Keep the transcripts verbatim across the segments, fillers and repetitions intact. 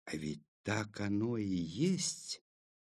А ведь так оно и есть.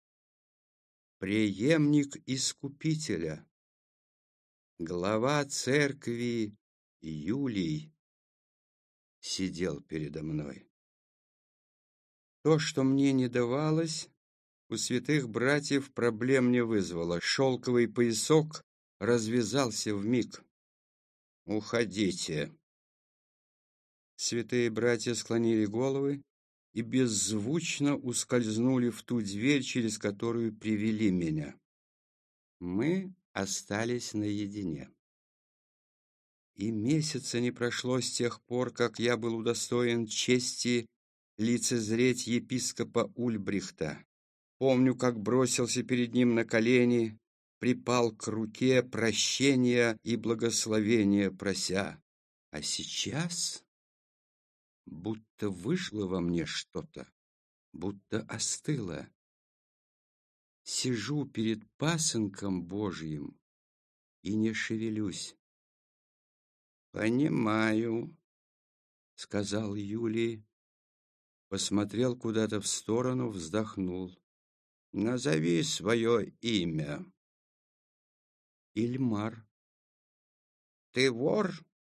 Преемник Искупителя, глава церкви Юлий, сидел передо мной. То, что мне не давалось, у святых братьев проблем не вызвало. Шелковый поясок развязался вмиг. «Уходите!» Святые братья склонили головы и беззвучно ускользнули в ту дверь, через которую привели меня. Мы остались наедине. И месяца не прошло с тех пор, как я был удостоен чести лицезреть епископа Ульбрихта. Помню, как бросился перед ним на колени, припал к руке, прощения и благословения прося. А сейчас будто вышло во мне что-то, будто остыло. Сижу перед пасынком Божьим и не шевелюсь. «Понимаю», — сказал Юлий, посмотрел куда-то в сторону, вздохнул. «Назови свое имя». «Ильмар». «Ты вор?»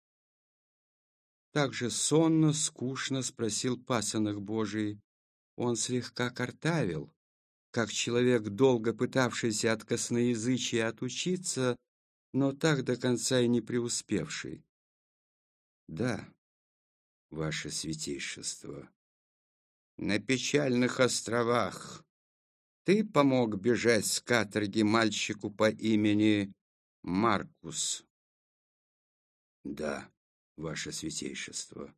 Так же сонно, скучно спросил пасынок Божий. Он слегка картавил, как человек, долго пытавшийся от косноязычия отучиться, но так до конца и не преуспевший. «Да, ваше святейшество, на печальных островах ты помог бежать с каторги мальчику по имени Маркус». «Да, ваше святейшество».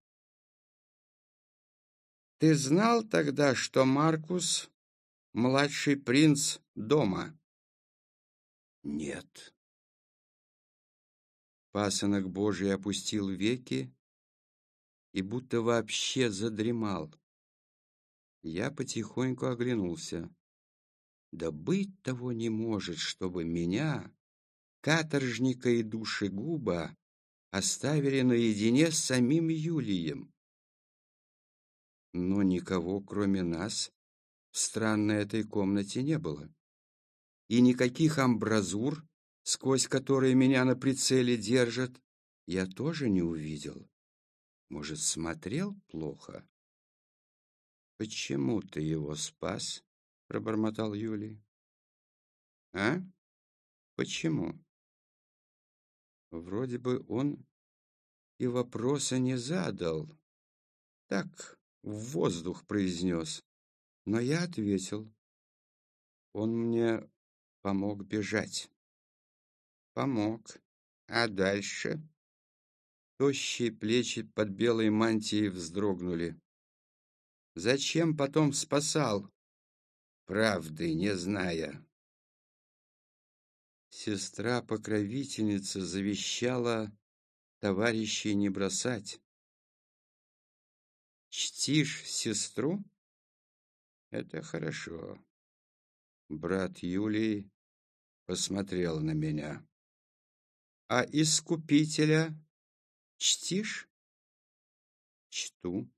«Ты знал тогда, что Маркус — младший принц дома?» «Нет». Пасынок Божий опустил веки и будто вообще задремал. Я потихоньку оглянулся. Да быть того не может, чтобы меня, каторжника и душегуба, оставили наедине с самим Юлием. Но никого, кроме нас, в странной этой комнате не было. И никаких амбразур, сквозь которые меня на прицеле держат, я тоже не увидел. Может, смотрел плохо? «Почему ты его спас?» — пробормотал Юлий. «А? Почему?» Вроде бы он и вопроса не задал. Так, в воздух произнес. Но я ответил. Он мне помог бежать. Помог. А дальше? Тощие плечи под белой мантией вздрогнули. Зачем потом спасал? Правды не зная. Сестра-покровительница завещала товарищей не бросать. Чтишь сестру? Это хорошо. Брат Юлий посмотрел на меня. А Искупителя чтишь? Чту.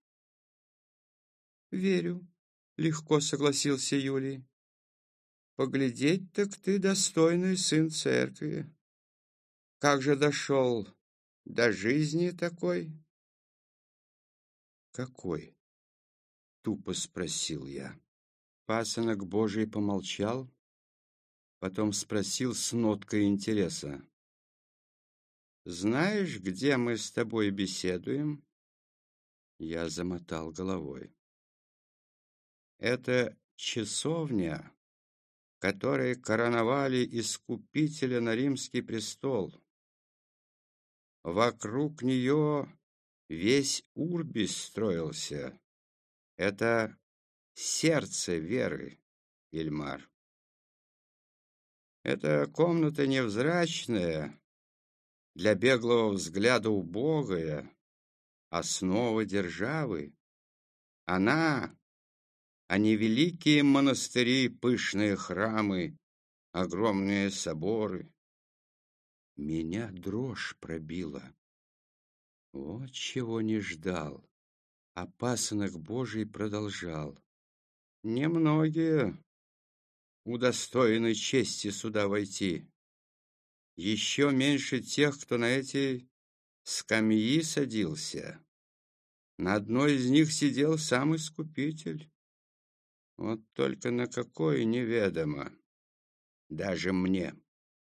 Верю, легко согласился Юлий. Поглядеть, так ты достойный сын церкви. Как же дошел до жизни такой? Какой? Тупо спросил я. Пасынок Божий помолчал, потом спросил с ноткой интереса. «Знаешь, где мы с тобой беседуем?» Я замотал головой. «Это часовня, которой короновали Искупителя на римский престол. Вокруг нее весь Урбис строился. Это сердце веры, Ильмар. Эта комната невзрачная, для беглого взгляда убогая, основа державы. Она, а не великие монастыри, пышные храмы, огромные соборы. Меня дрожь пробила. Вот чего не ждал. А пасынок Божий продолжал. Немногие удостоены чести сюда войти. Еще меньше тех, кто на эти скамьи садился. На одной из них сидел сам Искупитель. Вот только на какой неведомо. Даже мне.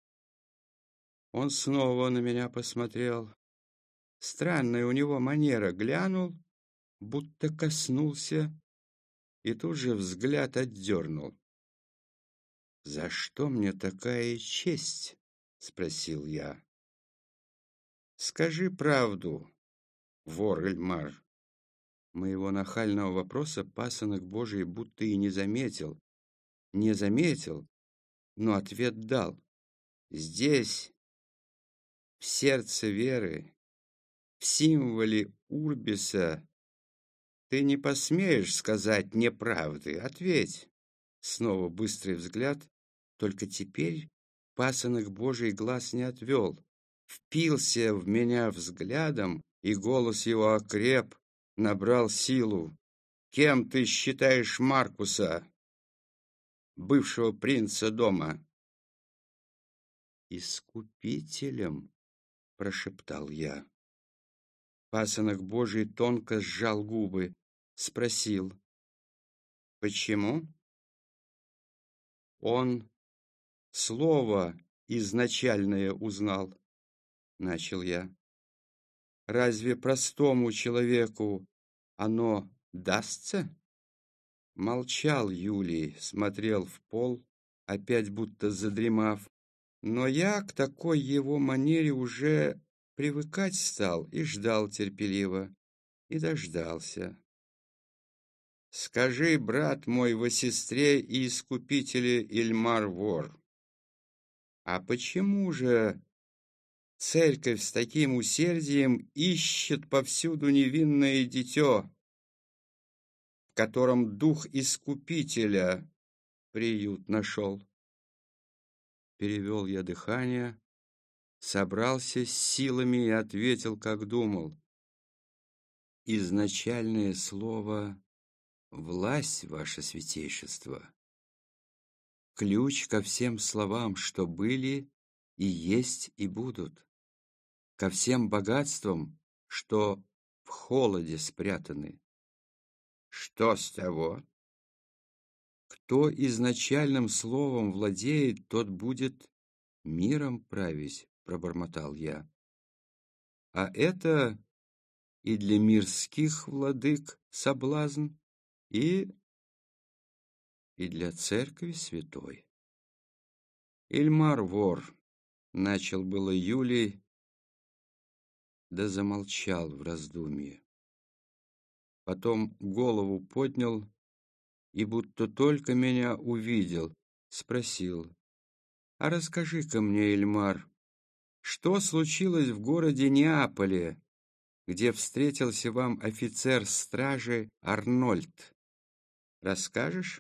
Он снова на меня посмотрел. Странная у него манера. Глянул, будто коснулся, и тут же взгляд отдернул. «За что мне такая честь?» — спросил я. «Скажи правду, вор Эльмар». Моего нахального вопроса пасынок Божий будто и не заметил. Не заметил, но ответ дал. Здесь, в сердце веры, в символе Урбиса, ты не посмеешь сказать неправды. Ответь. Снова быстрый взгляд, только теперь пасынок Божий глаз не отвел. Впился в меня взглядом, и голос его окреп, набрал силу. Кем ты считаешь Маркуса, бывшего принца дома? Искупителем, прошептал я. Пасынок Божий тонко сжал губы, спросил: почему? Он слово изначальное узнал, начал я. Разве простому человеку оно дастся? Молчал Юлий, смотрел в пол, опять будто задремав. Но я к такой его манере уже привыкать стал и ждал терпеливо, и дождался. Скажи, брат мой, во сестре и искупителе Ильмар-вор, а почему же церковь с таким усердием ищет повсюду невинное дитё, в котором дух искупителя приют нашел? Перевел я дыхание, собрался с силами и ответил, как думал. Изначальное слово — власть, ваше святейшество. Ключ ко всем словам, что были и есть и будут. Ко всем богатствам, что в холоде спрятаны. Что с того? Кто изначальным словом владеет, тот будет миром править, пробормотал я. А это и для мирских владык соблазн, и, и для церкви святой. Ильмар-вор, начал было Юлий, да замолчал в раздумье. Потом голову поднял и, будто только меня увидел, спросил: «А расскажи-ка мне, Ильмар, что случилось в городе Неаполе, где встретился вам офицер стражи Арнольд? Расскажешь?»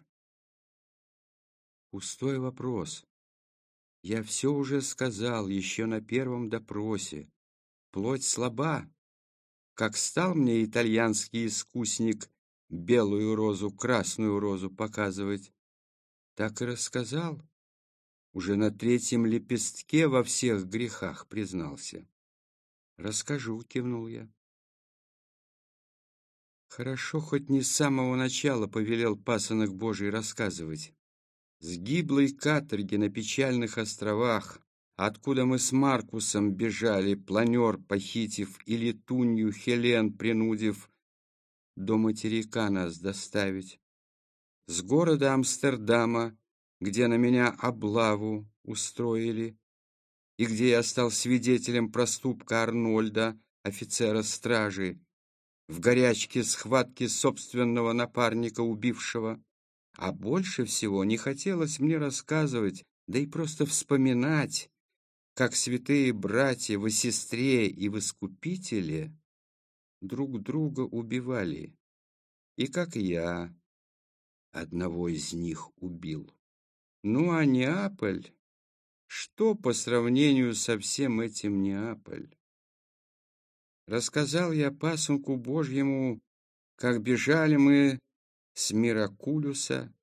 Пустой вопрос. Я все уже сказал еще на первом допросе. Плоть слаба. Как стал мне итальянский искусник белую розу, красную розу показывать, так и рассказал. Уже на третьем лепестке во всех грехах признался. «Расскажу», — кивнул я. Хорошо, хоть не с самого начала повелел пасынок Божий рассказывать. С гиблой каторги на печальных островах, откуда мы с Маркусом бежали, планер похитив и летунью Хелен принудив до материка нас доставить. С города Амстердама, где на меня облаву устроили, и где я стал свидетелем проступка Арнольда, офицера стражи, в горячке схватки собственного напарника убившего. А больше всего не хотелось мне рассказывать, да и просто вспоминать, как святые братья во сестре и в Искупителе друг друга убивали, и как я одного из них убил. Ну а Неаполь, что по сравнению со всем этим Неаполь? Рассказал я пасынку Божьему, как бежали мы с Миракулюса,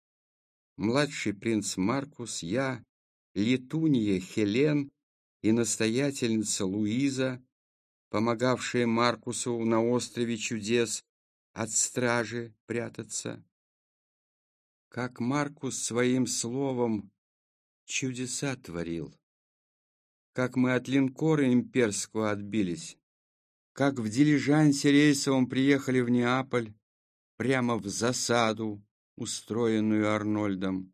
младший принц Маркус, я, Летуния Хелен и настоятельница Луиза, помогавшая Маркусу на острове чудес от стражи прятаться. Как Маркус своим словом чудеса творил, как мы от линкора имперского отбились, как в дилижансе рейсовом приехали в Неаполь, прямо в засаду, устроенную Арнольдом,